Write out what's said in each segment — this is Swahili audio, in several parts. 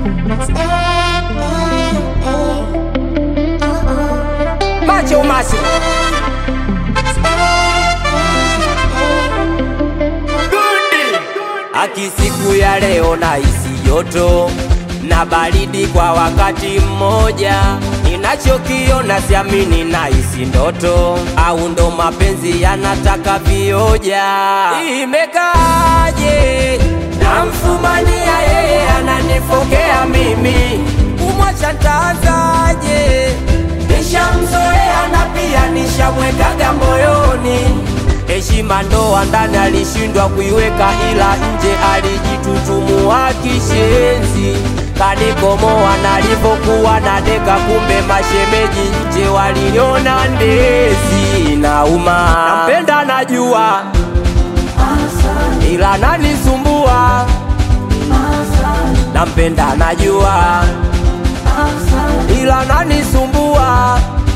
Macho macho Aki siku ya leo na isi joto na baridi kwa wakati mmoja. Ninachokiona siamini na isi ndoto, au ndo mapenzi yanataka vioja. Imekaje namfumania yeye ananifokea mimi, kumwacha ntaanzaje? Nishamzoea na pia nishamwekaga moyoni. Heshima ndoa ndani alishindwa kuiweka, ila nje alijitutumua kishenzi. Kanikomoa nalipokuwa na deka, kumbe mashemeji nje waliniona ndezi. Nauma, nampenda najua, ila nanisumbua. Nampenda najua, ila nanisumbua.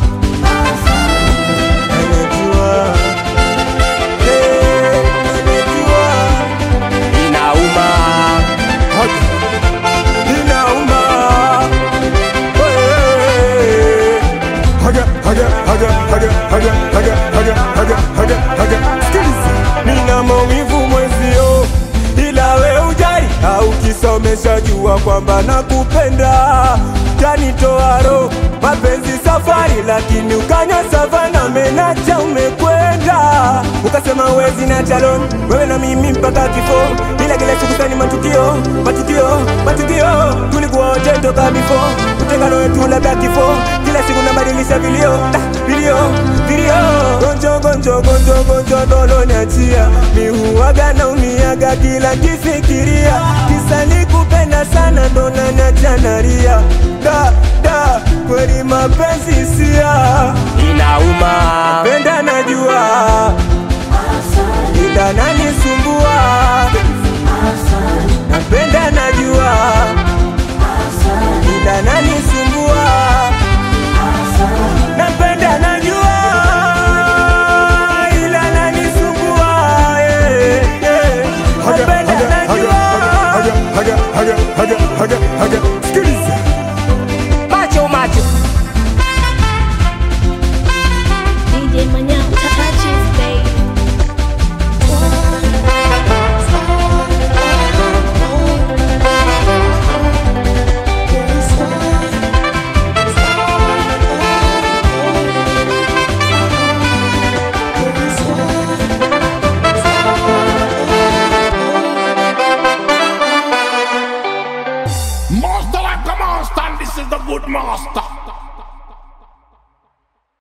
Nina maumivu mwezio, ila we ujari au kisomesha jua kwamba nakupenda. Tanitoa roho mapenzi safari, lakini ukanya savana menacha umekwenda. Ukasema wezi na chalon, wewe na mimi mpaka kifo. Bila kila siku sani matukio, matukio, matukio. Tulikuwa wote toka before, utengano wetu labda kifo. Kila siku nabadilisha vilio, vilio, vilio. Gonjo, gonjo, gonjo, gonjo dolo niachia. Mi huwaga na umiaga kila kifikiria. Kisa nikupenda sana ndo naniacha nalia. Da, da, kweli mapenzi sia. Inauma, napenda najua, ila nanisumbua. Napenda najua, ila nanisumbua. Napenda najua, ila nanisumbua. Napenda najua. Sikiliza macho macho DJ Manyao touches baby. Master like a master, and this is the good master.